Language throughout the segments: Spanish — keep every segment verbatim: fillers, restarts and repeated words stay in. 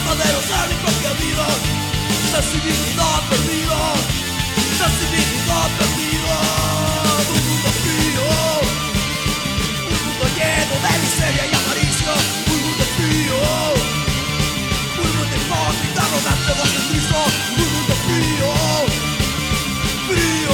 falta de los únicos que ha habido. Sensibilidad perdida, sensibilidad perdida. Un mundo frío, un mundo lleno de miseria y avaricia. Un mundo frío, un mundo hipócrita, arrogante, egocentrismo. Un mundo frío, frío.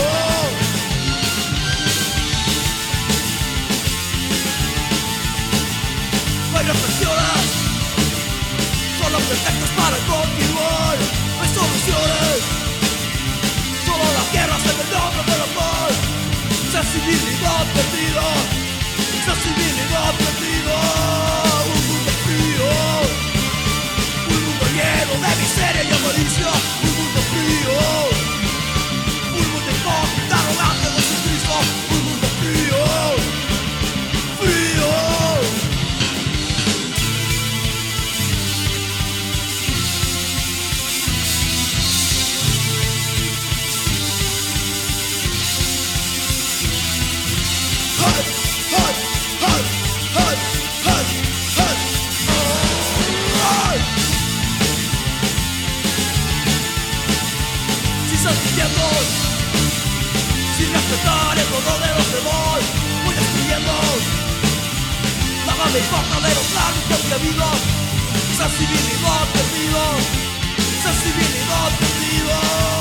No hay reflexiones, solo pretextos para continuar. No hay soluciones, solo las guerras en el nombre de la paz. Sensibilidad perdida, sensibilidad perdida. Un mundo frío, un mundo lleno de miseria y avaricia. Un mundo frío, un mundo hipócrita, arrogante, egocentrismo. Un mundo frío, frío. Sentimientos, sin respetar el color de los demás, voy destruyendo. Nada me importa de los lágrimas que ha habido. Sensibilidad perdida, sensibilidad perdida.